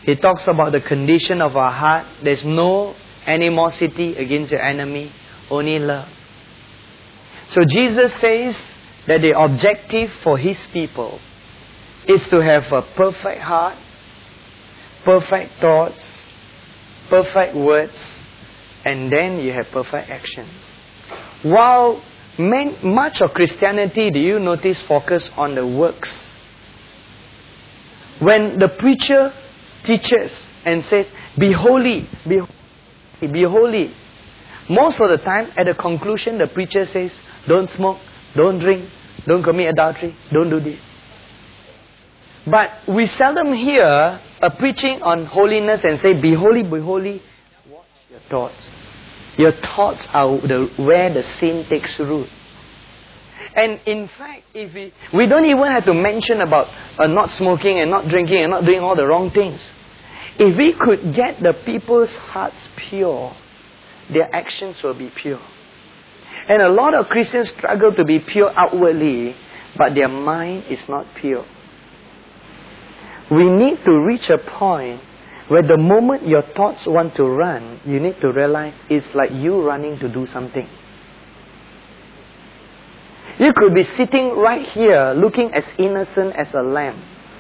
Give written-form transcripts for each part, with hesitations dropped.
He talks about the condition of our heart. There's no animosity against your enemy, only love. So Jesus says that the objective for His people is to have a perfect heart, perfect thoughts, perfect words, and then you have perfect actions. While much of Christianity, do you notice, focus on the works? When the preacher teaches and says, be holy, be holy, be holy, most of the time at the conclusion the preacher says, don't smoke, don't drink, don't commit adultery, don't do this. But we seldom hear a preaching on holiness and say, be holy, watch your thoughts. Your thoughts are where the sin takes root. And in fact, if we don't even have to mention about not smoking and not drinking and not doing all the wrong things. If we could get the people's hearts pure, their actions will be pure. And a lot of Christians struggle to be pure outwardly, but their mind is not pure. We need to reach a point where the moment your thoughts want to run, you need to realize it's like you running to do something. You could be sitting right here looking as innocent as a lamb.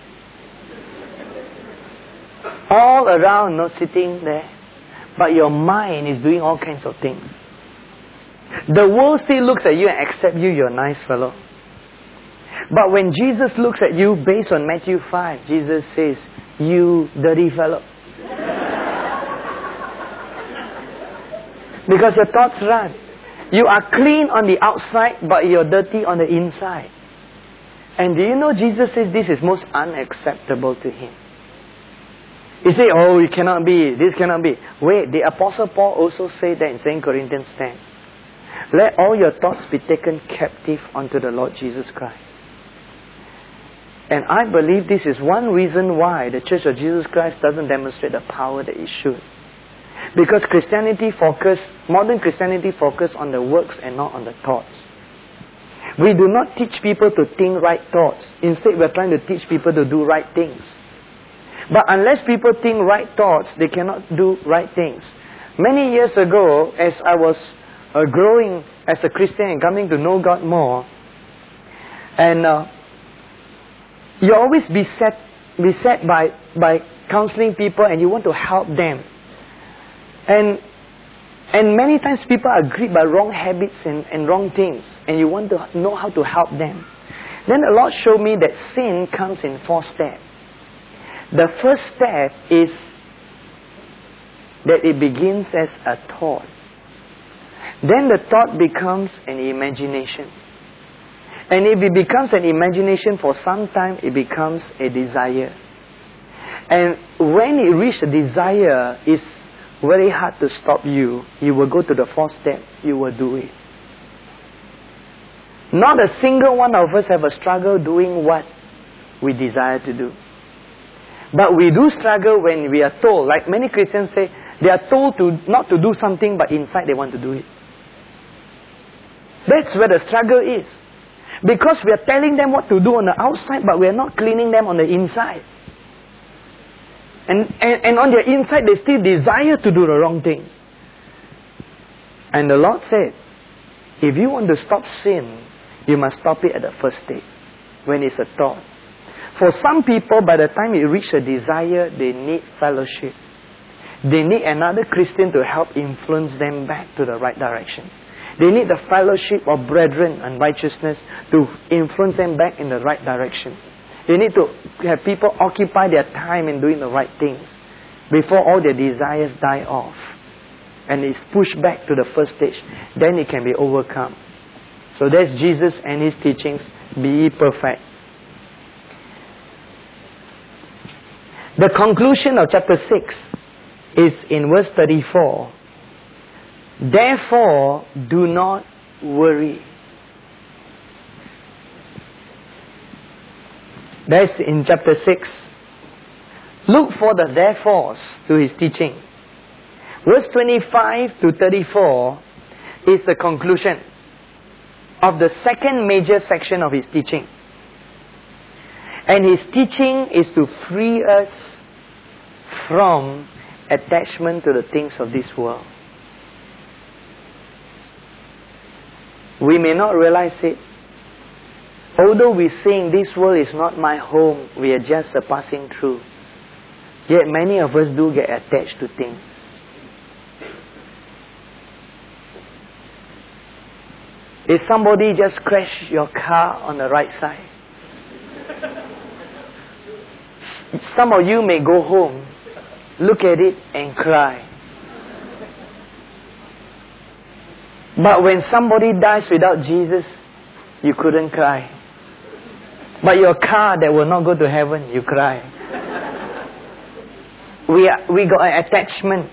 All around, not sitting there. But your mind is doing all kinds of things. The world still looks at you and accepts you, you're a nice fellow. But when Jesus looks at you, based on Matthew 5, Jesus says, you dirty fellow. Because your thoughts run. You are clean on the outside, but you're dirty on the inside. And do you know Jesus says this is most unacceptable to Him? He say, oh, it cannot be, this cannot be. Wait, the Apostle Paul also said that in 2 Corinthians 10. Let all your thoughts be taken captive unto the Lord Jesus Christ. And I believe this is one reason why the Church of Jesus Christ doesn't demonstrate the power that it should. Because modern Christianity focus on the works and not on the thoughts. We do not teach people to think right thoughts. Instead, we're trying to teach people to do right things. But unless people think right thoughts, they cannot do right things. Many years ago, as I was growing as a Christian and coming to know God more, and you always beset by counseling people, and you want to help them. And many times people are gripped by wrong habits and wrong things, and you want to know how to help them. Then the Lord showed me that sin comes in 4 steps. The first step is that it begins as a thought. Then the thought becomes an imagination. And if it becomes an imagination, for some time it becomes a desire. And when it reaches a desire, it's very hard to stop you. You will go to the 4th step. You will do it. Not a single one of us have a struggle doing what we desire to do. But we do struggle when we are told, like many Christians say, they are told not to do something, but inside they want to do it. That's where the struggle is. Because we are telling them what to do on the outside, but we are not cleaning them on the inside. And on their inside, they still desire to do the wrong things. And the Lord said, if you want to stop sin, you must stop it at the first stage, when it's a thought. For some people, by the time it reaches a desire, they need fellowship. They need another Christian to help influence them back to the right direction. They need the fellowship of brethren and righteousness to influence them back in the right direction. They need to have people occupy their time in doing the right things before all their desires die off. And it's pushed back to the first stage. Then it can be overcome. So that's Jesus and His teachings. Be ye perfect. The conclusion of chapter 6 is in verse 34. Therefore, do not worry. That's in chapter 6. Look for the therefores to His teaching. Verse 25 to 34 is the conclusion of the second major section of His teaching. And His teaching is to free us from attachment to the things of this world. We may not realize it. Although we're saying this world is not my home, we are just passing through. Yet many of us do get attached to things. If somebody just crashed your car on the right side, some of you may go home, look at it and cry. But when somebody dies without Jesus, you couldn't cry. But your car that will not go to heaven, you cry. We got an attachment.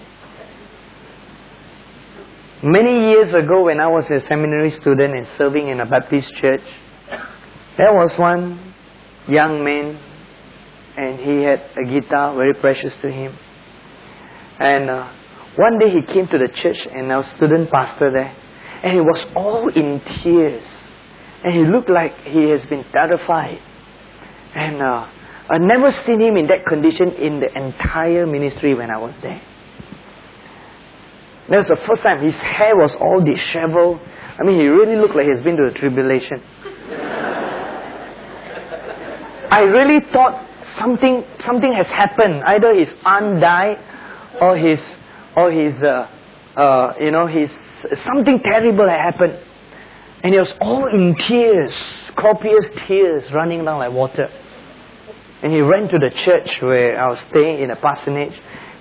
Many years ago, when I was a seminary student and serving in a Baptist church, there was one young man, and he had a guitar very precious to him. And one day he came to the church, and I was student pastor there, and he was all in tears, and he looked like he has been terrified. And I'd never seen him in that condition in the entire ministry when I was there. That was the first time. His hair was all disheveled. I mean, he really looked like he's been to the tribulation. I really thought something has happened. Either his aunt died, or his something terrible had happened. And he was all in tears, copious tears running down like water. And he ran to the church where I was staying in a parsonage,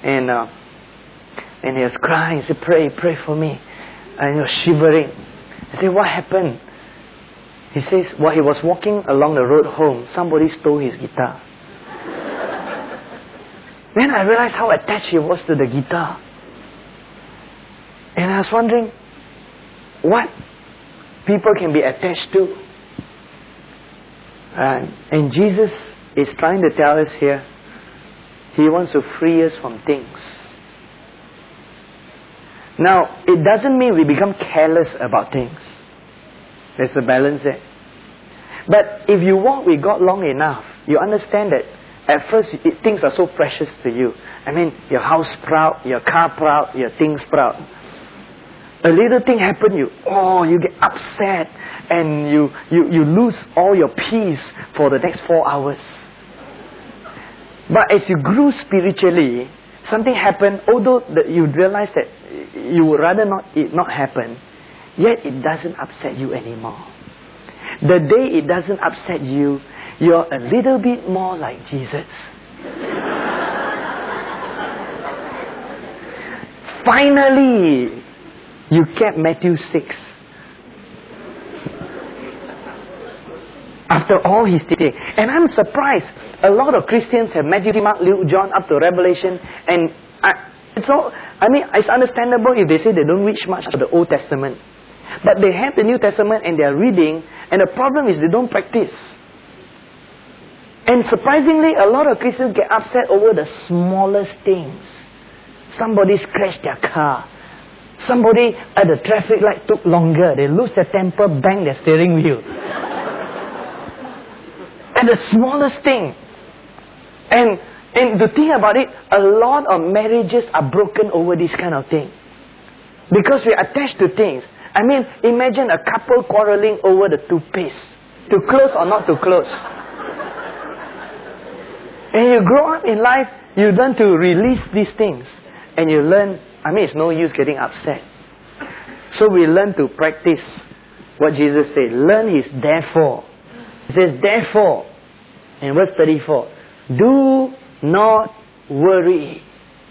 and he was crying. He said, pray for me. And he was shivering. I said, what happened? He says, while he was walking along the road home, somebody stole his guitar. Then I realized how attached he was to the guitar. And I was wondering what people can be attached to. And Jesus is trying to tell us here, He wants to free us from things. Now, it doesn't mean we become careless about things. There's a balance there. But if you walk with God long enough, you understand that at first things are so precious to you. I mean, your house proud, your car proud, your things proud. A little thing happen, you get upset, and you lose all your peace for the next 4 hours. But as you grew spiritually, something happened, although you realize that you would rather it not happen, yet it doesn't upset you anymore. The day it doesn't upset you, you're a little bit more like Jesus. Finally, you kept Matthew 6. After all his teaching. And I'm surprised. A lot of Christians have Matthew, Mark, Luke, John up to Revelation. And it's understandable if they say they don't reach much of the Old Testament. But they have the New Testament and they are reading. And the problem is they don't practice. And surprisingly, a lot of Christians get upset over the smallest things. Somebody scratched their car. Somebody at the traffic light took longer. They lose their temper, bang their steering wheel. And the smallest thing. And to think about it, a lot of marriages are broken over this kind of thing. Because we are attached to things. I mean, imagine a couple quarreling over the toothpaste. To close or not to close. And you grow up in life, you learn to release these things. And you learn, it's no use getting upset. So we learn to practice what Jesus said. Learn His therefore. He says, therefore, in verse 34, do not worry.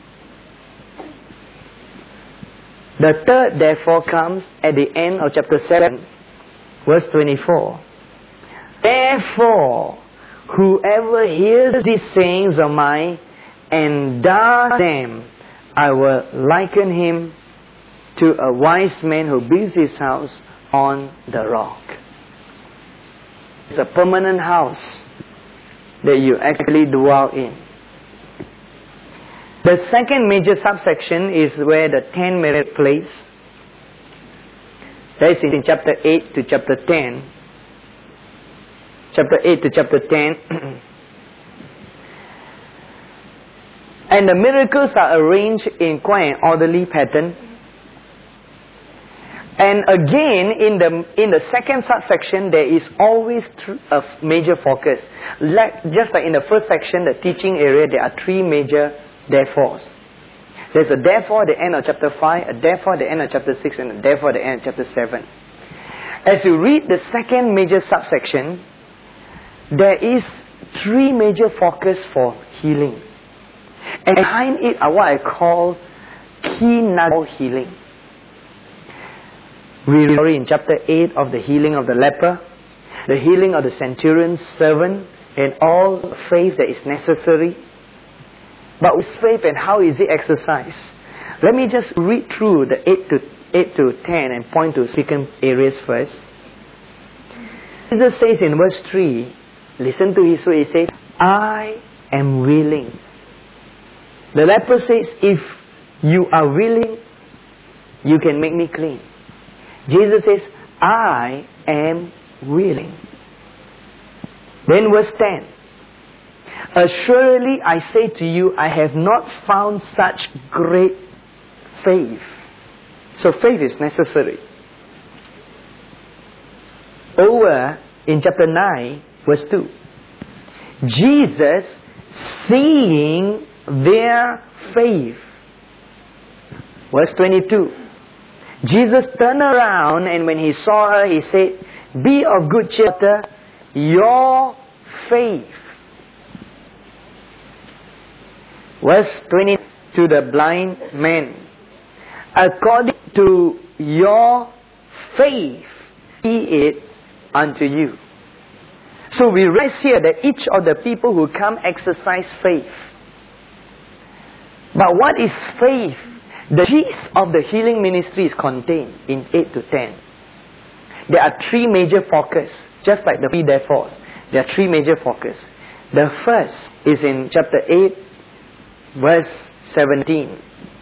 The third therefore comes at the end of chapter 7, verse 24. Therefore, whoever hears these sayings of mine and does them, I will liken him to a wise man who builds his house on the rock. It's a permanent house that you actually dwell in. The second major subsection is where the 10 may take place. That is in chapter 8 to chapter 10. Chapter 8 to chapter 10. And the miracles are arranged in quite an orderly pattern. And again, in the second subsection, there is always a major focus. Just like in the first section, the teaching area, there are three major therefores. There's a therefore at the end of chapter 5, a therefore at the end of chapter 6, and a therefore at the end of chapter 7. As you read the second major subsection, there is three major focus for healing. And behind it are what I call key nuggets of healing. We read in chapter 8 of the healing of the leper, the healing of the centurion's servant, and all faith that is necessary. But with faith, and how is it exercised? Let me just read through the 8 to 10 and point to second areas first. Jesus says in verse 3, listen to his way, he says, I am willing. The leper says, if you are willing, you can make me clean. Jesus says, I am willing. Then verse 10. Assuredly I say to you, I have not found such great faith. So faith is necessary. Over in chapter 9, verse 2. Jesus, seeing their faith. Verse 22. Jesus turned around, and when he saw her, he said, be of good cheer, your faith. Verse 20, to the blind man, according to your faith, be it unto you. So we realize here that each of the people who come exercise faith. But what is faith? The gist of the healing ministry is contained in 8 to 10. There are three major focus, just like the three therefores. There are three major focus. The first is in chapter 8, verse 17.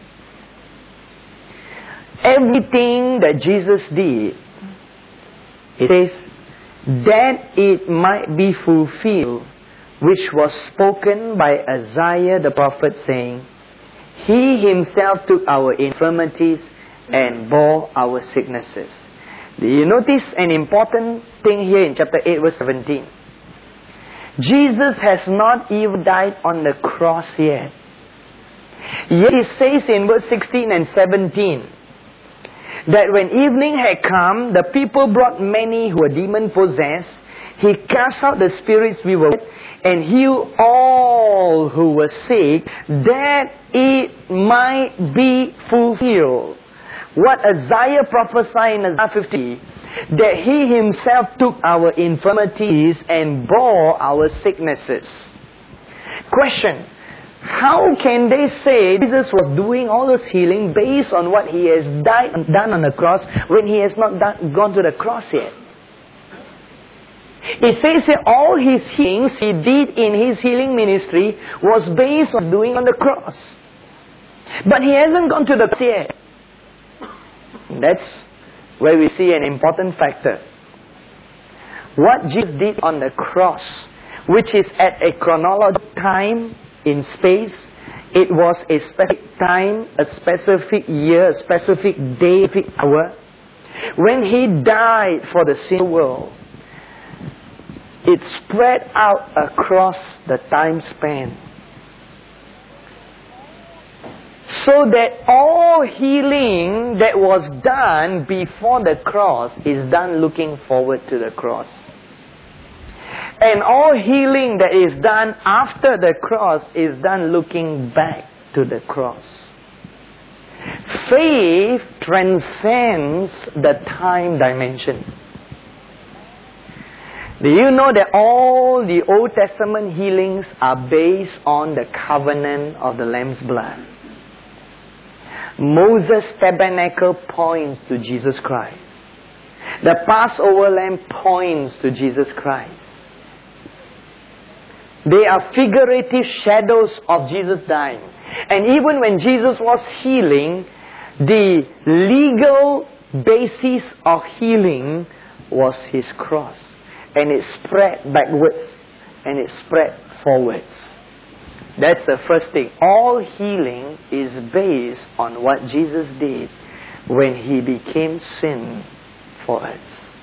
Everything that Jesus did, it says, that it might be fulfilled, which was spoken by Isaiah the prophet, saying, He himself took our infirmities and bore our sicknesses. Do you notice an important thing here in chapter 8 verse 17? Jesus has not even died on the cross yet. Yet he says in verse 16 and 17 that when evening had come, the people brought many who were demon-possessed. He cast out the spirits we were with and healed all who were sick, that it might be fulfilled. What Isaiah prophesied in Isaiah 50, that He Himself took our infirmities and bore our sicknesses. Question: how can they say Jesus was doing all this healing based on what He has done on the cross when He has not gone to the cross yet? It says that all His healings He did in His healing ministry was based on doing on the cross. But He hasn't gone to the cross yet. That's where we see an important factor. What Jesus did on the cross, which is at a chronological time in space, it was a specific time, a specific year, a specific day, a specific hour. When He died for the sin world, it spread out across the time span. So that all healing that was done before the cross is done looking forward to the cross. And all healing that is done after the cross is done looking back to the cross. Faith transcends the time dimension. Do you know that all the Old Testament healings are based on the covenant of the Lamb's blood? Moses' tabernacle points to Jesus Christ. The Passover lamb points to Jesus Christ. They are figurative shadows of Jesus dying. And even when Jesus was healing, the legal basis of healing was His cross. And it spread backwards and it spread forwards. That's the first thing. All healing is based on what Jesus did when He became sin for us.